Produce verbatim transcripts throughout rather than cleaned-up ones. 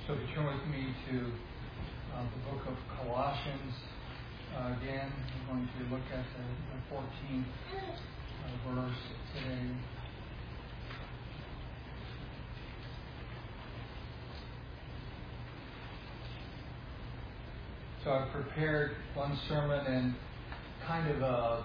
So if you turn with me to uh, the book of Colossians, uh, again, we're going to look at the, the fourteenth uh, verse today. So I've prepared one sermon and kind of a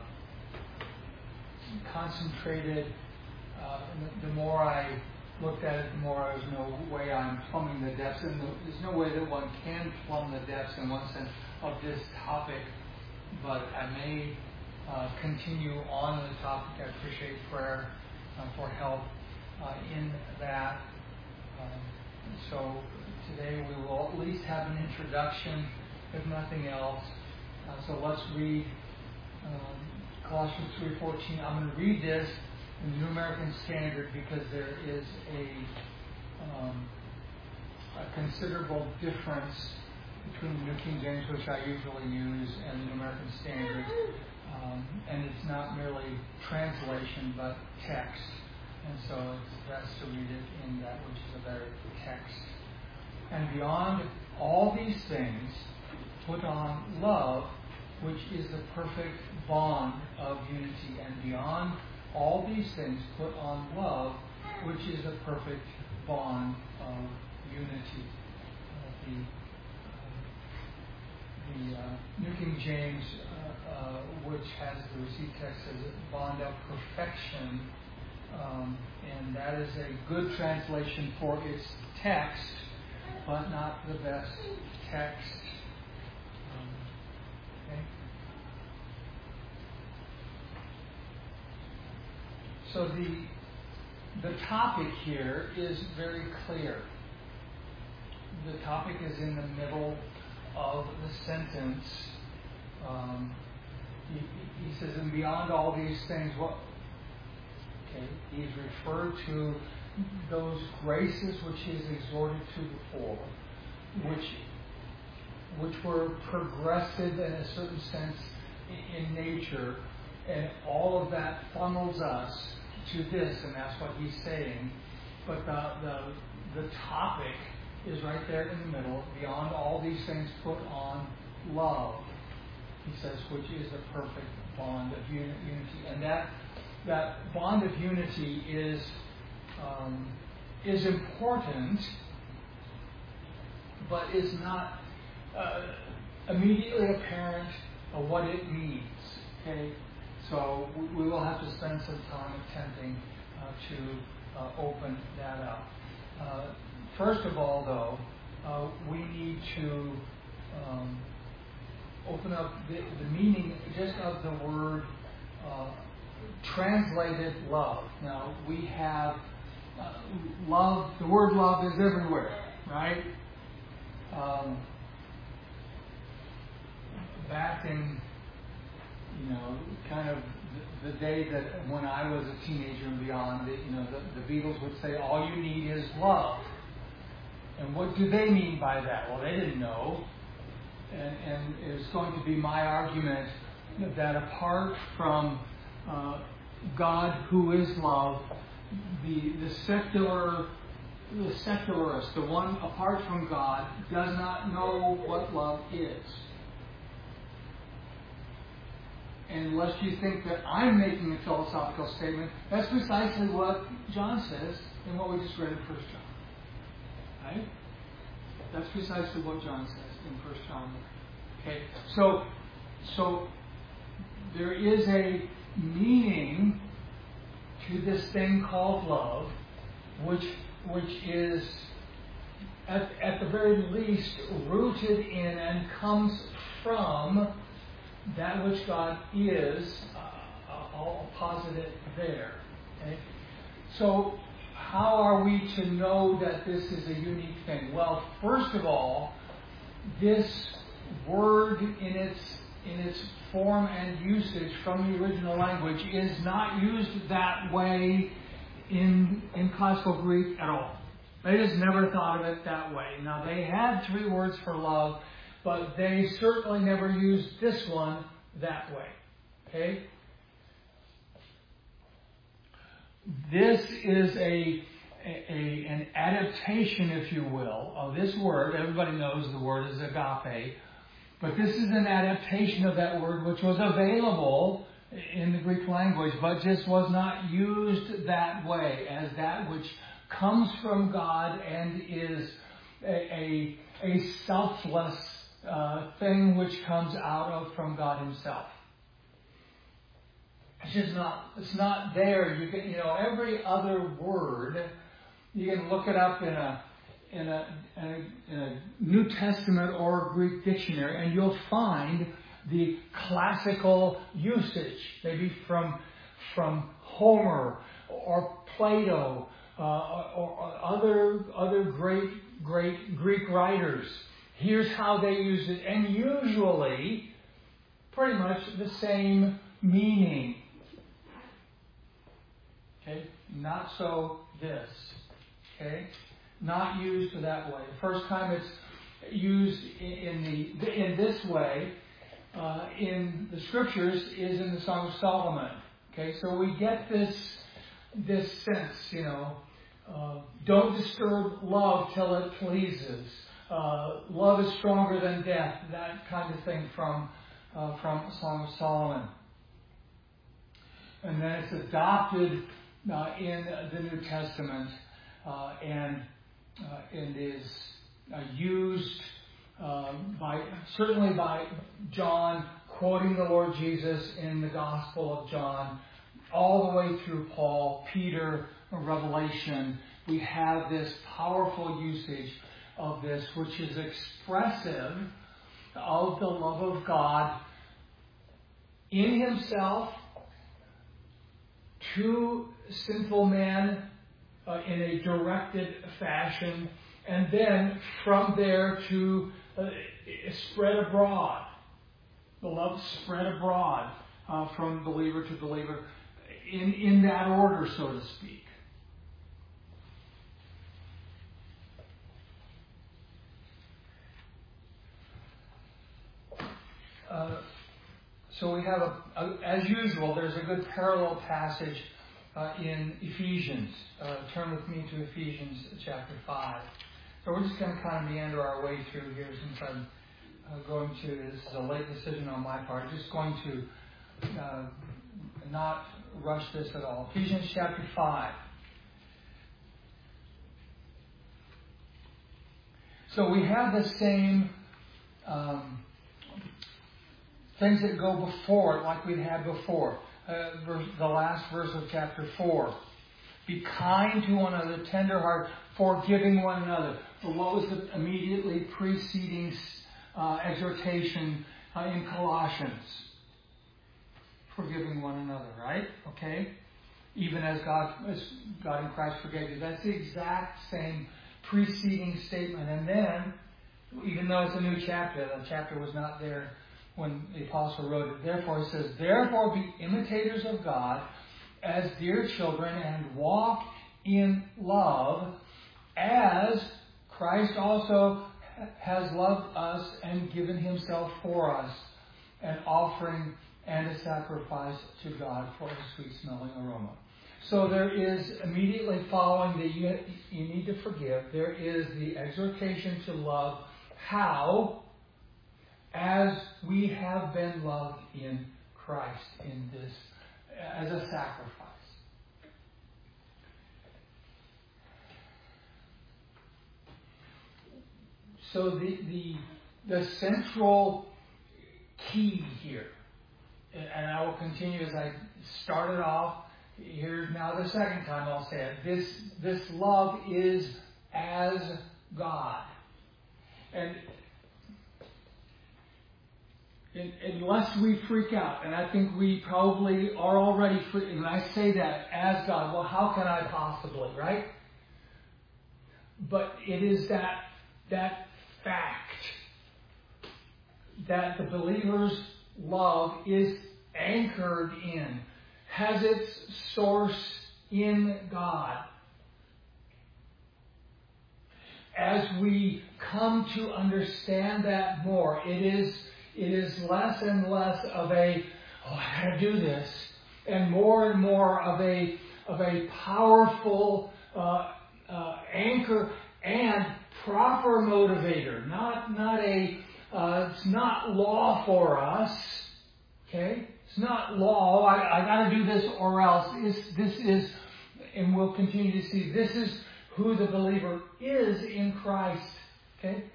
concentrated. Uh, the, the more I looked at it, the more there's no way I'm plumbing the depths, and there's no way that one can plumb the depths in one sense of this topic. But I may uh, continue on the topic. I appreciate prayer uh, for help uh, in that. Um, so today we will at least have an introduction, if nothing else. Uh, so let's read um, Colossians three fourteen. I'm going to read this in the New American Standard because there is a, um, a considerable difference between the New King James, which I usually use, and the New American Standard. Um, and it's not merely translation, but text. And so it's best to read it in that which is a better text. And beyond all these things, put on love, which is the perfect bond of unity. And beyond all these things, put on love, which is a perfect bond of unity. Uh, the uh, the uh, New King James, uh, uh, which has the receipt text, says bond of perfection. Um, and that is a good translation for its text, but not the best text. Um, okay. So the the topic here is very clear. The topic is in the middle of the sentence. Um, he, he says, and beyond all these things, what? Okay, he's referred to those graces which he has exhorted to before, which which were progressive in a certain sense in, in nature, and all of that funnels us to this, and that's what he's saying. But the, the the topic is right there in the middle. Beyond all these things, put on love. He says, which is the perfect bond of unity, and that that bond of unity is um, is important, but is not uh, immediately apparent of what it means. Okay. So we will have to spend some time attempting uh, to uh, open that up. Uh, first of all, though, uh, we need to um, open up the, the meaning just of the word uh, translated love. Now, we have uh, love, the word love is everywhere, right? Um, back in You know, kind of the, the day that when I was a teenager and beyond, that, you know, the, the Beatles would say, all you need is love. And what do they mean by that? Well, they didn't know. And, and it's going to be my argument that apart from uh, God, who is love, the, the secular, the secularist, the one apart from God, does not know what love is. And unless you think that I'm making a philosophical statement, that's precisely what John says in what we just read in First John. Right? That's precisely what John says in First John. Okay. So, so there is a meaning to this thing called love, which which is at at the very least rooted in and comes from that which God is. Uh, I'll posit it there. Okay? So, how are we to know that this is a unique thing? Well, first of all, this word in its in its form and usage from the original language is not used that way in in classical Greek at all. They just never thought of it that way. Now, they had three words for love, but they certainly never used this one that way. Okay? This is a a, a, an adaptation, if you will, of this word. Everybody knows the word is agape. But this is an adaptation of that word which was available in the Greek language, but just was not used that way, as that which comes from God and is a, a, a selfless uh, thing which comes out of from God Himself. It's just not, it's not there. You can, you know, every other word, you can look it up in a In a, in, a, in a New Testament or Greek dictionary, and you'll find the classical usage, maybe from from Homer or Plato uh, or, or other other great great Greek writers. Here's how they use it, and usually pretty much the same meaning. Okay, not so this. Okay. Not used that way. The first time it's used in the in this way uh, in the Scriptures is in the Song of Solomon. Okay, so we get this this sense, you know, uh, don't disturb love till it pleases. Uh, love is stronger than death. That kind of thing from uh, from Song of Solomon. And then it's adopted uh, in the New Testament uh, and. Uh, and is uh, used uh, by certainly by John, quoting the Lord Jesus in the Gospel of John, all the way through Paul, Peter, Revelation. We have this powerful usage of this, which is expressive of the love of God in Himself to sinful man. Uh, in a directed fashion, and then from there to uh, spread abroad. The love spread abroad uh, from believer to believer in, in that order, so to speak. Uh, so we have, a, a, as usual, there's a good parallel passage Uh, in Ephesians. Uh, turn with me to Ephesians chapter five. So we're just going to kind of meander our way through here since I'm uh, going to, this is a late decision on my part, just going to uh, not rush this at all. Ephesians chapter five. So we have the same um, things that go before it like we had before. Uh, verse, the last verse of chapter four. Be kind to one another, tender heart, forgiving one another. But what was the immediately preceding uh, exhortation uh, in Colossians? Forgiving one another, right? Okay? Even as God, as God in Christ forgave you. That's the exact same preceding statement. And then, even though it's a new chapter, the chapter was not there when the apostle wrote it. Therefore, he says, therefore be imitators of God as dear children and walk in love as Christ also has loved us and given Himself for us, an offering and a sacrifice to God for a sweet-smelling aroma. So there is immediately following that you, you need to forgive, there is the exhortation to love. How? As we have been loved in Christ, in this, as a sacrifice. So the the the central key here, and I will continue as I started off. Here's now the second time I'll say it. This this love is as God, and. Unless we freak out, and I think we probably are already freaking. When I say that, as God, well, how can I possibly, right? But it is that that fact that the believer's love is anchored in, has its source in God. As we come to understand that more, it is It is less and less of a, oh, I gotta do this, and more and more of a of a powerful uh, uh, anchor and proper motivator. Not not a. Uh, it's not law for us. Okay, it's not law. I, I got to do this or else. This this is, and we'll continue to see. This is who the believer is in Christ. Okay.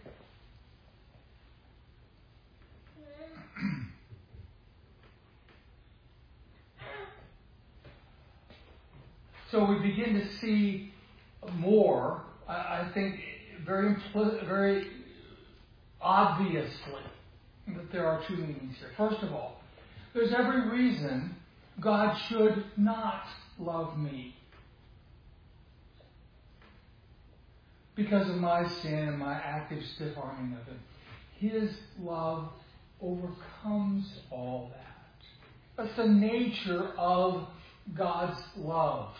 So we begin to see more, I, I think, very impl- very obviously, that there are two meanings here. First of all, there's every reason God should not love me because of my sin and my active stiff-arming of Him. His love overcomes all that. That's the nature of God's love.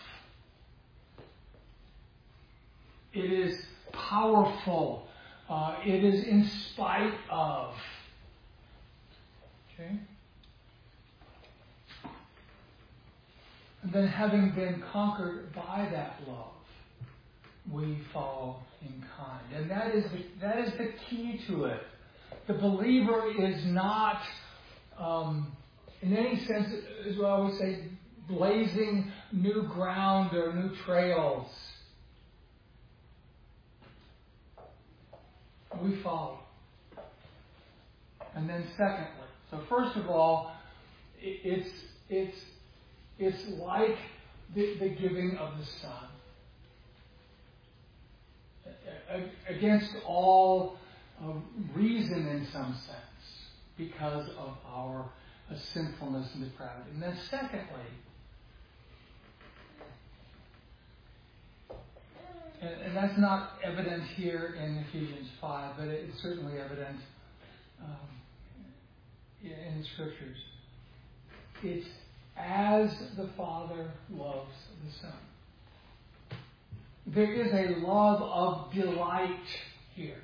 It is powerful. Uh, it is in spite of. Okay? And then having been conquered by that love, we follow in kind. And that is the, that is the key to it. The believer is not, um, in any sense, as well I always say, blazing new ground or new trails. We follow. And then secondly, so first of all, it's it's it's like the, the giving of the Son. Against all uh, reason in some sense, because of our uh, sinfulness and depravity. And then secondly, and, and that's not evident here in Ephesians five, but it's certainly evident um, in the Scriptures. It's as the Father loves the Son. There is a love of delight here.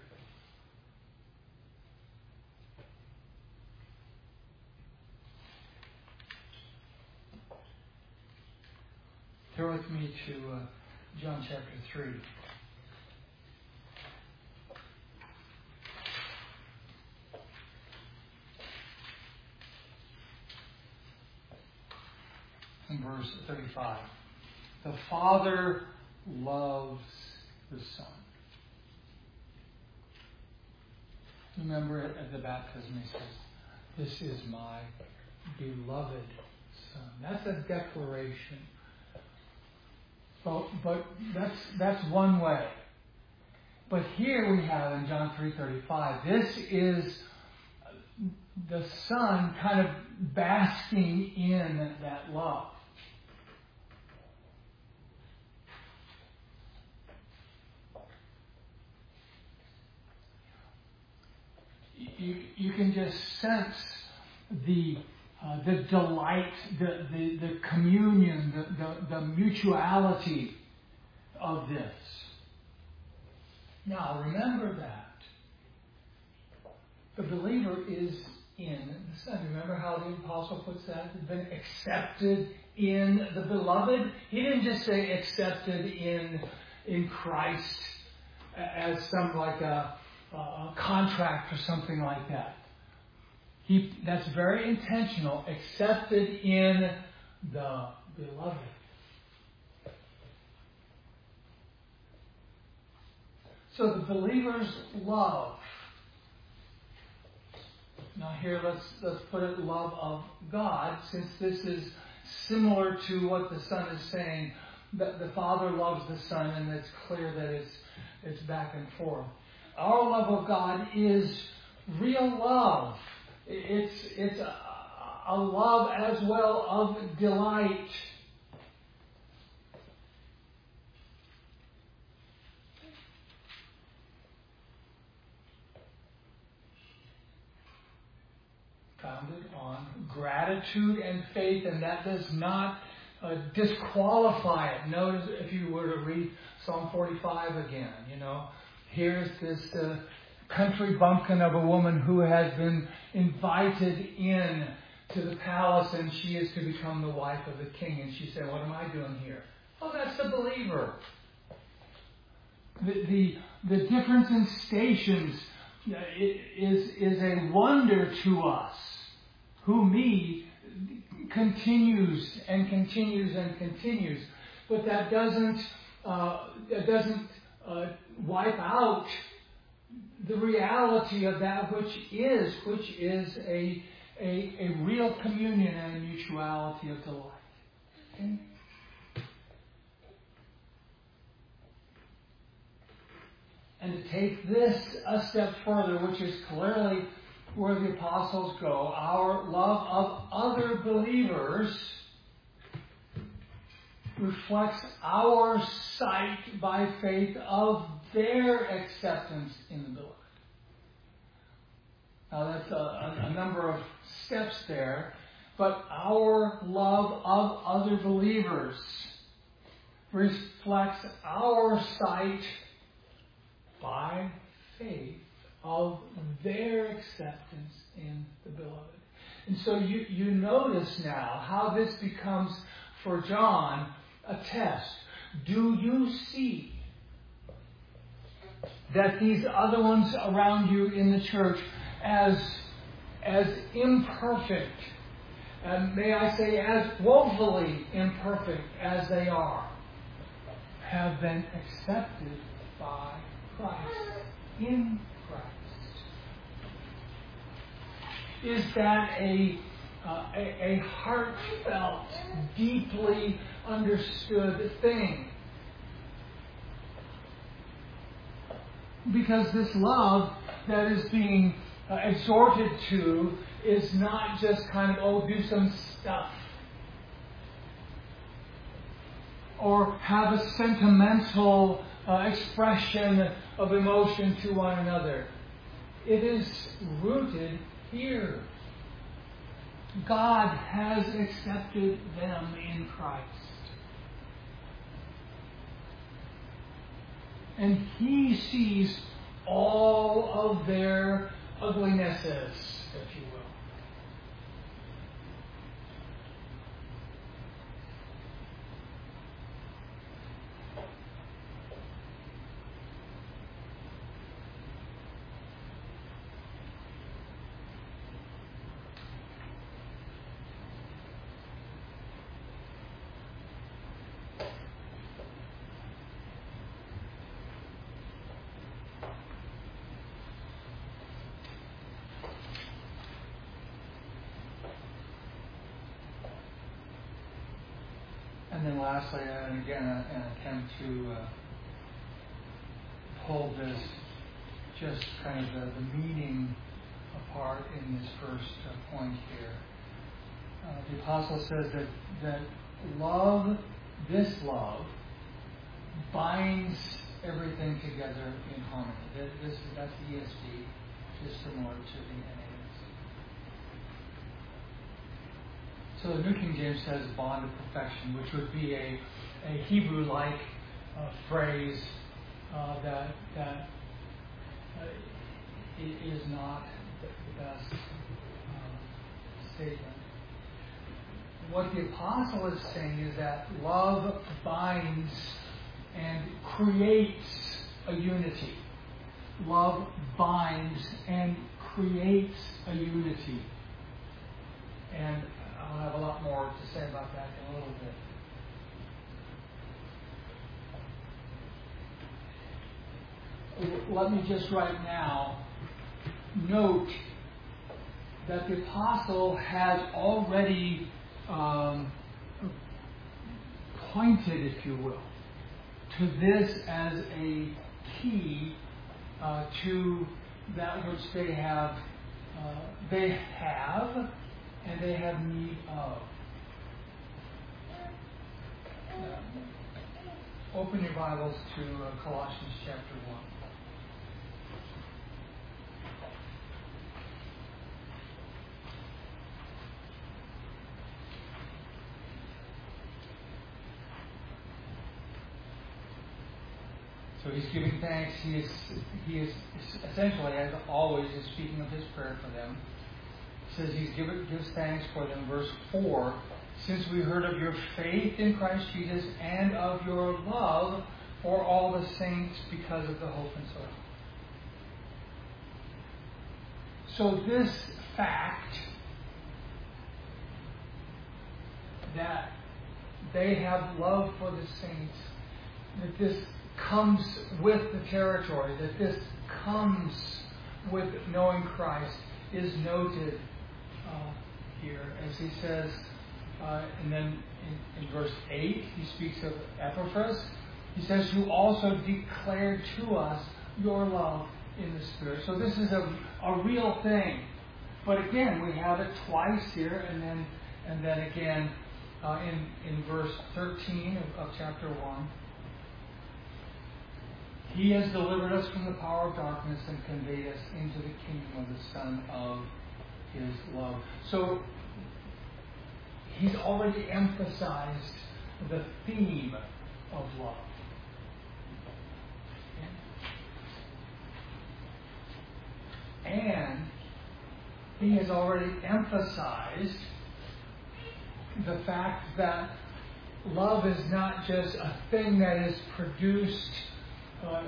Turn with me to uh, John chapter three. In verse thirty-five. The Father loves the Son. Remember at the baptism he says, "This is my beloved Son." That's a declaration. But, but that's that's one way. But here we have in John three thirty-five, this is the Son kind of basking in that love. You, you can just sense the uh, the delight, the, the, the communion, the, the, the mutuality of this. Now, remember that the believer is in the Son. Remember how the apostle puts that? He's been accepted in the beloved. He didn't just say accepted in in Christ as some like a a contract or something like that. He, that's very intentional. Accepted in the beloved. So the believer's love. Now here let's let's put it love of God, since this is similar to what the Son is saying. That the Father loves the Son, and it's clear that it's it's back and forth. Our love of God is real love. It's it's a, a love as well of delight. Founded on gratitude and faith, and that does not uh, disqualify it. Notice if you were to read Psalm forty-five again, you know. Here's this uh, country bumpkin of a woman who has been invited in to the palace, and she is to become the wife of the king. And she said, "What am I doing here?" Oh, that's the believer. The, the, the difference in stations is, is a wonder to us. Who, me, continues and continues and continues. But that doesn't, uh, that doesn't uh, wipe out the reality of that which is, which is a, a, a real communion and a mutuality of delight. Okay? And to take this a step further, which is clearly where the apostles go, our love of other believers reflects our sight by faith of their acceptance in the beloved. Now that's a, a number of steps there, but our love of other believers reflects our sight by faith of their acceptance in the beloved. And so you, you notice now how this becomes, for John, a test. Do you see that these other ones around you in the church, as, as imperfect, and may I say as woefully imperfect as they are, have been accepted by Christ, in Christ? Is that a, uh, a, a heartfelt, deeply understood thing? Because this love that is being uh, exhorted to is not just kind of, oh, do some stuff, or have a sentimental uh, expression of emotion to one another. It is rooted here. God has accepted them in Christ. And He sees all of their uglinesses, if you will. And then lastly, and again, an attempt to uh, pull this, just kind of the, the meaning apart in this first uh, point here. Uh, the apostle says that, that love, this love, binds everything together in harmony. That, this, that's the E S V, just similar to the N A S. So the New King James says bond of perfection, which would be a, a Hebrew-like uh, phrase uh, that that uh, is not the best uh, statement. What the apostle is saying is that love binds and creates a unity. Love binds and creates a unity. And I'll have a lot more to say about that in a little bit. Let me just right now note that the apostle has already um, pointed, if you will, to this as a key uh, to that which they have, uh, they have, and they have need of. Uh, open your Bibles to uh, Colossians chapter one. So he's giving thanks. He is, he is essentially, as always, is speaking of his prayer for them. He says he gives thanks for them. Verse four, since we heard of your faith in Christ Jesus and of your love for all the saints because of the hope and sorrow. So this fact that they have love for the saints, that this comes with the territory, that this comes with knowing Christ, is noted uh, here, as he says, uh, and then in, in verse eight, he speaks of Epaphras. He says, who also declared to us your love in the Spirit. So this is a, a real thing. But again, we have it twice here, and then and then again uh, in, in verse thirteen of, of chapter one. He has delivered us from the power of darkness and conveyed us into the kingdom of the Son of His love. So he's already emphasized the theme of love. And he has already emphasized the fact that love is not just a thing that is produced uh,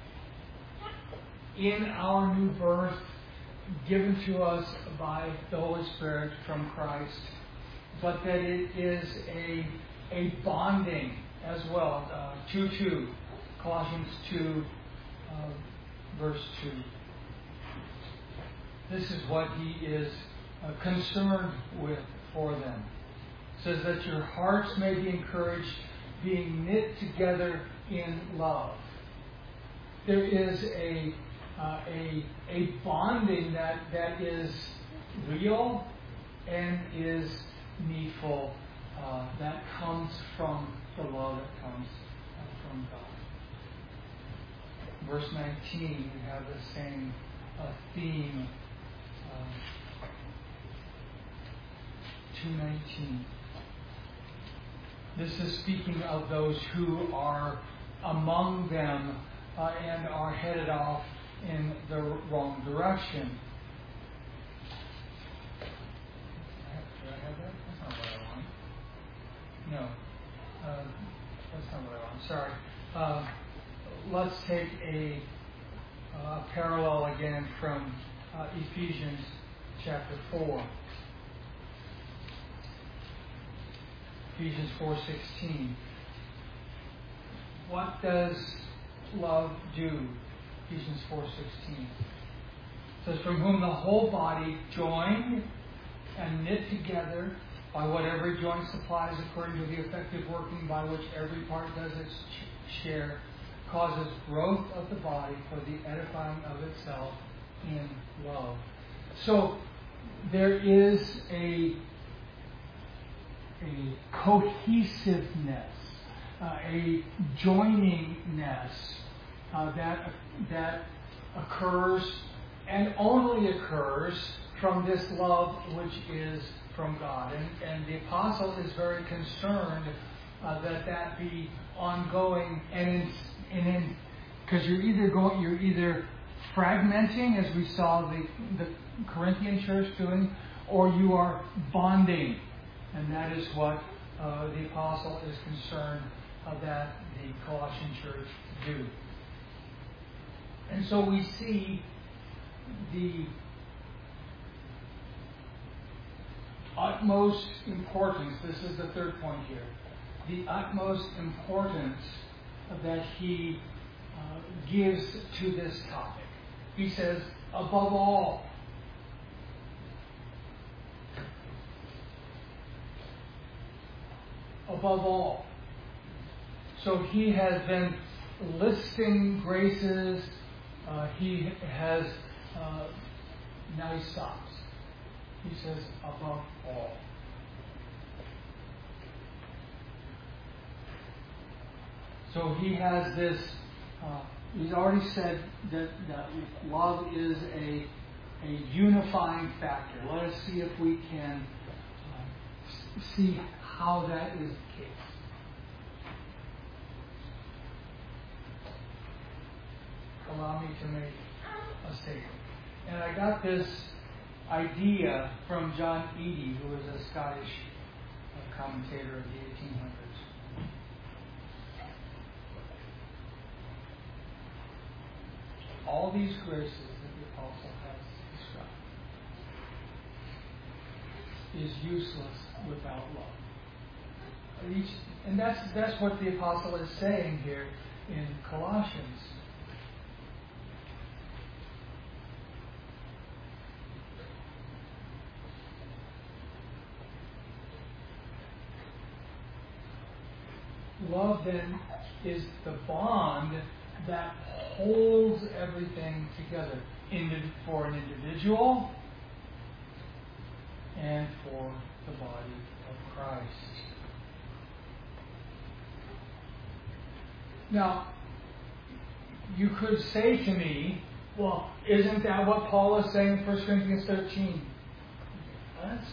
in our new birth, given to us by the Holy Spirit from Christ, but that it is a, a bonding as well. Uh, two two, Colossians two, uh, verse two. This is what he is uh, concerned with for them. It says that your hearts may be encouraged, being knit together in love. There is a uh, a a bonding that, that is real and is needful, uh, that comes from the love that comes uh, from God. Verse nineteen, we have the same uh, theme. Uh, two nineteen. This is speaking of those who are among them uh, and are headed off in the wrong direction. Did I have that? That's not what I want. No. Uh, that's not what I want. Sorry. Uh, let's take a uh, parallel again from uh, Ephesians chapter four. Ephesians four sixteen. What does love do? Ephesians four sixteen. It says, from whom the whole body, joined and knit together by what every joint supplies according to the effective working by which every part does its share, causes growth of the body for the edifying of itself in love. So there is a a cohesiveness, uh, a joiningness uh, that that occurs and only occurs from this love which is from God. And, and the apostle is very concerned uh, that that be ongoing, and in, and in because you're either going, you're either fragmenting, as we saw the the Corinthian church doing, or you are bonding. And that is what uh, the apostle is concerned uh, that the Colossian church do. And so we see the utmost importance, this is the third point here, the utmost importance that he uh, gives to this topic. He says, above all, above all. So he has been listing graces. Uh, he has, uh, now he stops. He says, above all. So he has this, uh, he's already said that, that love is a, a unifying factor. Let us see if we can uh, see how that is the case. Allow me to make a statement. And I got this idea from John Eadie, who was a Scottish uh, commentator of the eighteen hundreds. all these graces that the apostle has described is useless without love. Each, and that's that's what the apostle is saying here in Colossians. Love then is the bond that holds everything together for an individual and for the body of Christ. Now, you could say to me, well, isn't that what Paul is saying in First Corinthians thirteen? Yes.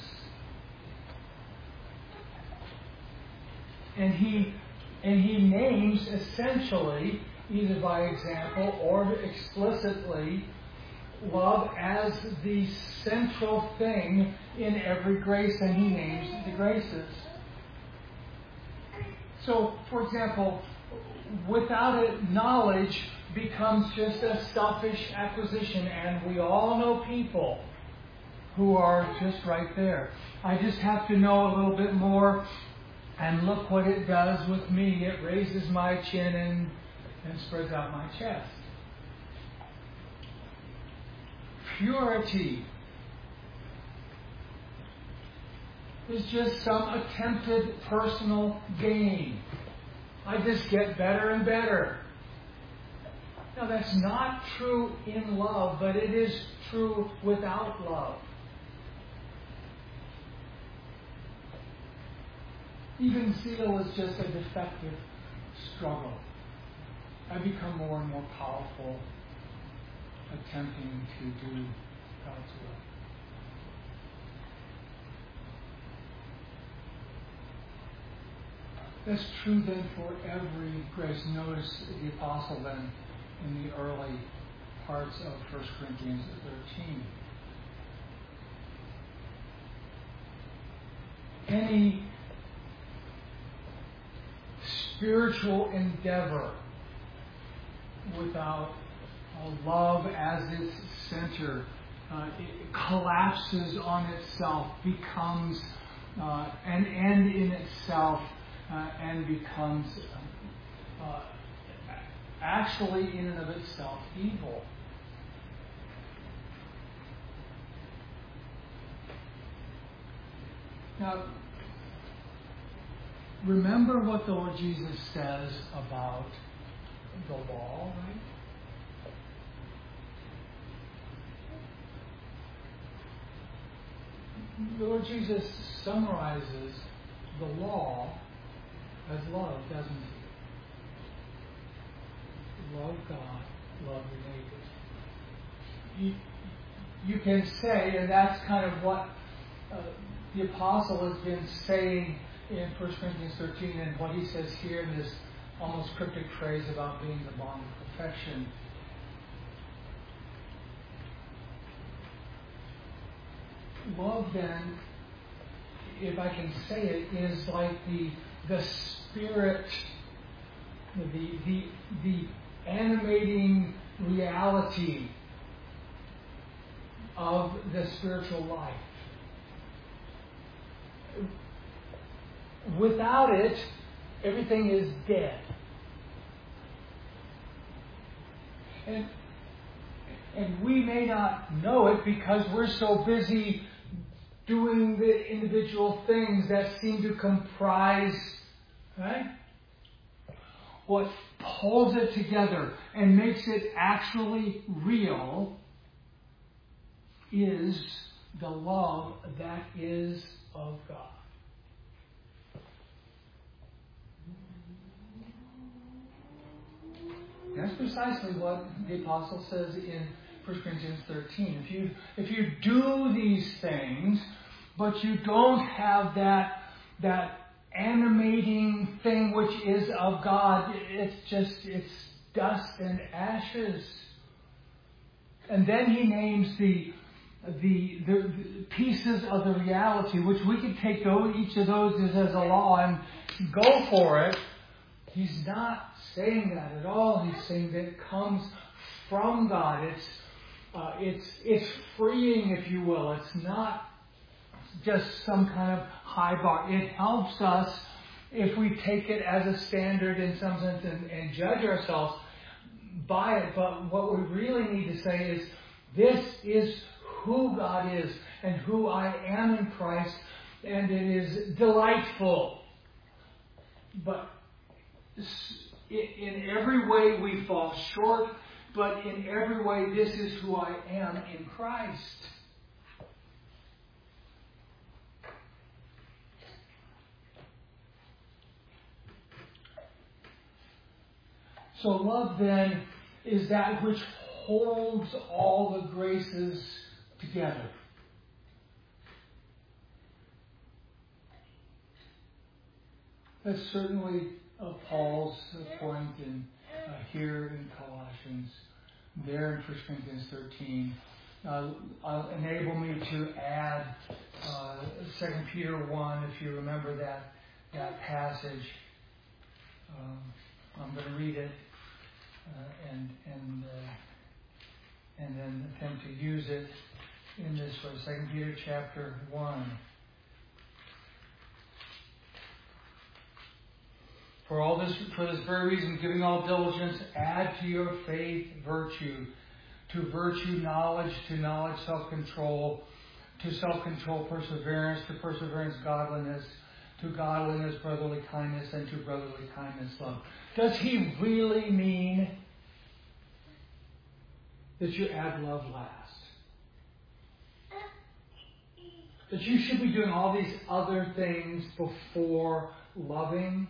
And he and he names essentially, either by example or explicitly, love as the central thing in every grace, and he names the graces. So, for example, without it, knowledge becomes just a selfish acquisition, and we all know people who are just right there. I just have to know a little bit more, and look what it does with me. It raises my chin and, and spreads out my chest. Purity is just some attempted personal gain. I just get better and better. Now, that's not true in love, but it is true without love. Even zeal is just a defective struggle. I become more and more powerful attempting to do God's will. That's true then for every grace. Notice the apostle then in the early parts of First Corinthians thirteen. Any spiritual endeavor without love as its center, uh, it collapses on itself, becomes uh, an end in itself, uh, and becomes uh, actually in and of itself evil. Now, remember what the Lord Jesus says about the law, right? The Lord Jesus summarizes the law as love, doesn't he? Love God, love your neighbor. You, you can say, and that's kind of what uh, the apostle has been saying in First Corinthians thirteen, and what he says here in this almost cryptic phrase about being the bond of perfection. Love, then, if I can say it, is like the the spirit, the the the animating reality of the spiritual life. Without it, everything is dead. And, and we may not know it because we're so busy doing the individual things that seem to comprise, right? What pulls it together and makes it actually real is the love that is of God. That's precisely what the apostle says in First Corinthians thirteen. If you if you do these things, but you don't have that that animating thing which is of God, it's just it's dust and ashes. And then he names the the, the, the pieces of the reality, which we could take those, each of those as a law and go for it. He's not saying that at all. He's saying that it comes from God. It's uh, it's it's freeing, if you will. It's not just some kind of high bar. It helps us if we take it as a standard in some sense and, and judge ourselves by it. But what we really need to say is, this is who God is and who I am in Christ, and it is delightful. But in every way we fall short, but in every way this is who I am in Christ. So love then is that which holds all the graces together. That's certainly uh, Paul's point in uh, here in Colossians, there in First Corinthians thirteen. Uh, uh, enable me to add uh, Second Peter one, if you remember that that passage. Um, I'm going to read it uh, and and uh, and then attempt to use it in this way. Second Peter chapter one. For all this, for this very reason, giving all diligence, add to your faith virtue, to virtue knowledge, to knowledge self-control, to self-control perseverance, to perseverance godliness, to godliness brotherly kindness, and to brotherly kindness love. Does he really mean that you add love last? That you should be doing all these other things before loving?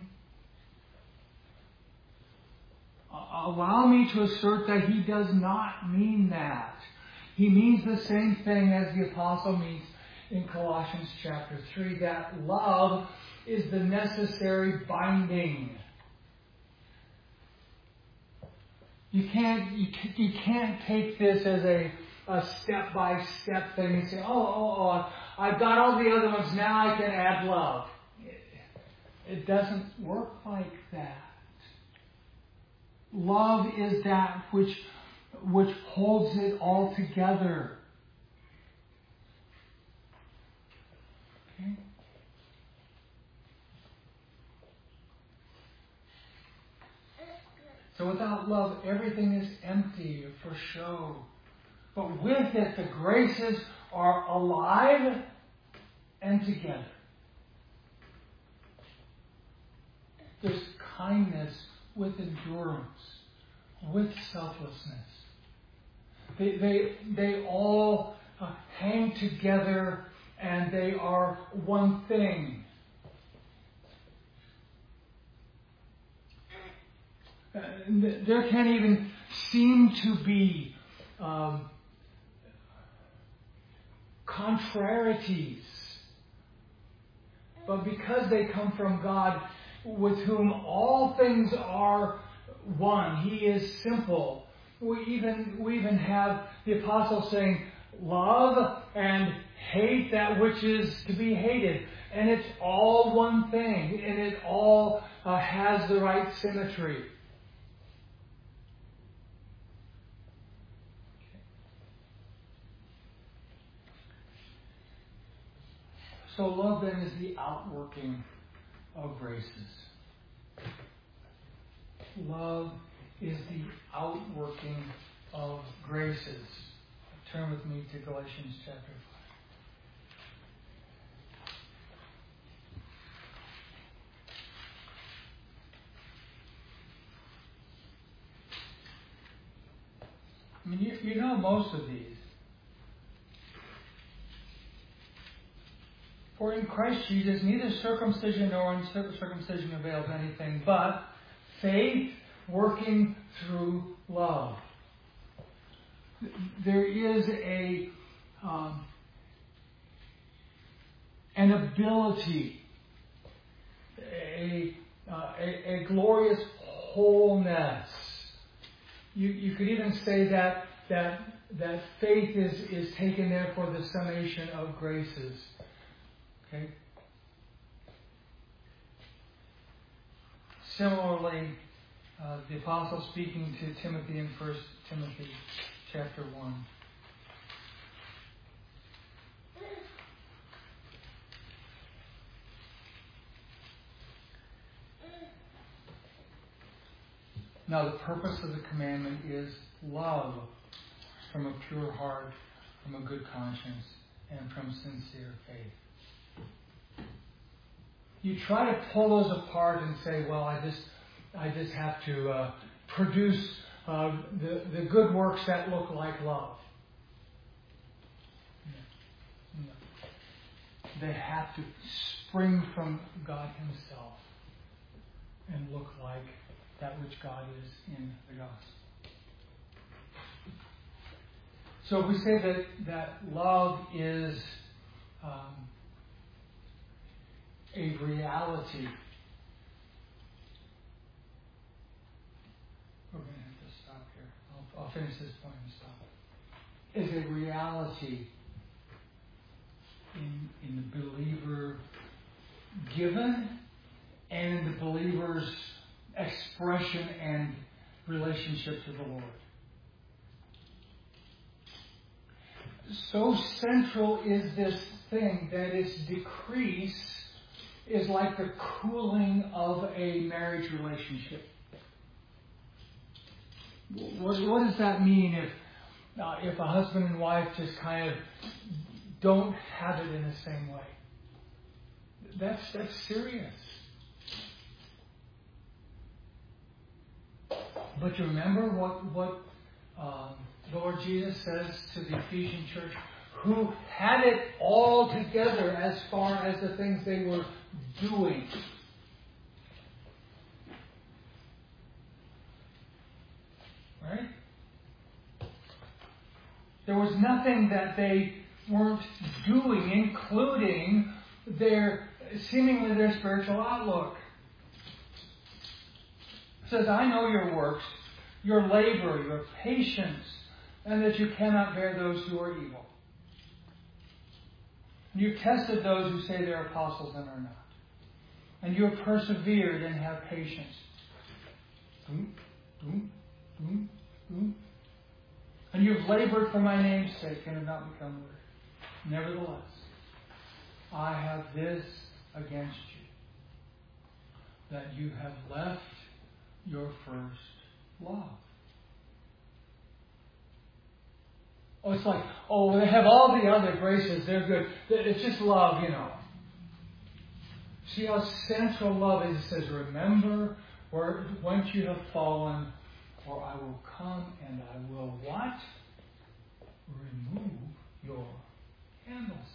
Allow me to assert that he does not mean that. He means the same thing as the apostle means in Colossians chapter three, that love is the necessary binding. You can't you, you can't take this as a, a step-by-step thing and say, oh, oh, oh, I've got all the other ones, now I can add love. It, it doesn't work like that. Love is that which which holds it all together. Okay? So without love, everything is empty for show. But with it, the graces are alive and together. There's kindness with endurance, with selflessness. They, they, they all uh, hang together and they are one thing. Uh, there can't even seem to be um, contrarieties. But because they come from God, with whom all things are one, he is simple. We even we even have the apostle saying, love and hate that which is to be hated. And it's all one thing. And it all uh, has the right symmetry. So love then is the outworking of graces. Love is the outworking of graces. Turn with me to Galatians chapter five. I mean, you, you know most of these. For in Christ Jesus, neither circumcision nor uncircumcision avails anything, but faith working through love. There is a um, an ability, a, uh, a a glorious wholeness. You you could even say that that that faith is is taken there for the summation of graces. Okay. Similarly, Uh, the apostle speaking to Timothy in First Timothy chapter one. Now the purpose of the commandment is love from a pure heart, from a good conscience, and from sincere faith. You try to pull those apart and say, well, I just I just have to uh, produce uh, the, the good works that look like love. No. No. They have to spring from God Himself and look like that which God is in the gospel. So if we say that, that love is um, a reality, we're going to have to stop here. I'll, I'll finish this point and stop. Is a reality in, in the believer given and in the believer's expression and relationship to the Lord. So central is this thing that its decrease is like the cooling of a marriage relationship. What, what does that mean if uh, if a husband and wife just kind of don't have it in the same way? That's that's serious. But you remember what what um, the Lord Jesus says to the Ephesian church, who had it all together as far as the things they were doing. Right? There was nothing that they weren't doing, including their seemingly their spiritual outlook. It says, I know your works, your labor, your patience, and that you cannot bear those who are evil. You've tested those who say they're apostles and are not. And you have persevered and have patience. Boom, boom, boom, boom. And you've labored for my name's sake and have not become weary. Nevertheless, I have this against you, that you have left your first love. Oh, it's like, oh, they have all the other graces, they're good. It's just love, you know. See how central love is. It says, remember where once you have fallen, for I will come and I will what? Remove your candlestick.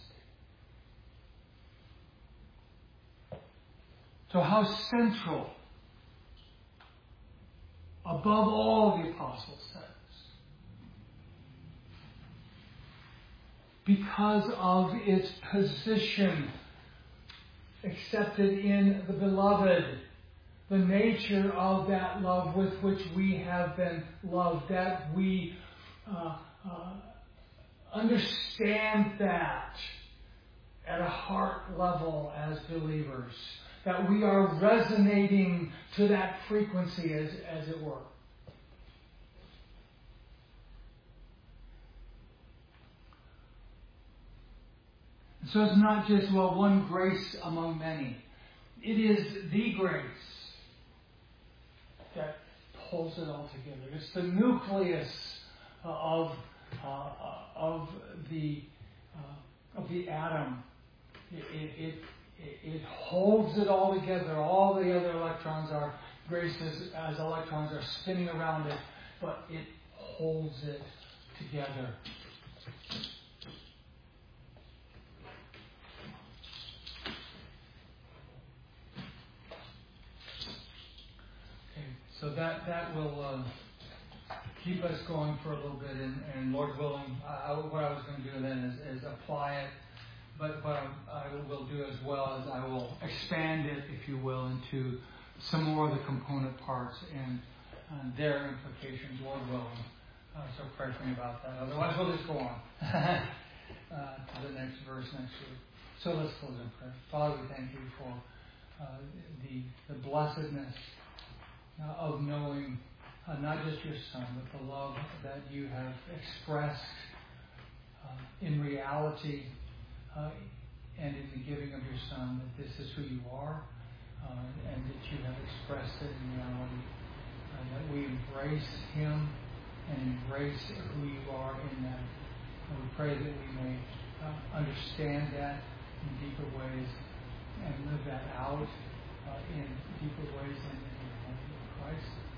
So how central, above all, the apostle says. Because of its position accepted in the beloved, the nature of that love with which we have been loved, that we uh, uh, understand that at a heart level as believers, that we are resonating to that frequency, as, as it were. So it's not just, well, one grace among many. It is the grace that pulls it all together. It's the nucleus uh, of uh, of the uh, of the atom. It, it, it, it holds it all together. All the other electrons are graces as electrons are spinning around it, but it holds it together. So that that will uh, keep us going for a little bit, and, and Lord willing, I, what I was going to do then is, is apply it, but what I, I will do as well is I will expand it, if you will, into some more of the component parts and uh, their implications, Lord willing. Uh, so pray for me about that. Otherwise, we'll just go on uh, to the next verse next week. So let's close in prayer. Father, we thank you for uh, the the blessedness, uh, of knowing uh, not just your Son, but the love that you have expressed uh, in reality uh, and in the giving of your Son, that this is who you are, uh, and that you have expressed it in reality, uh, that we embrace Him and embrace who you are in that. And we pray that we may uh, understand that in deeper ways and live that out uh, in deeper ways in the name of Christ.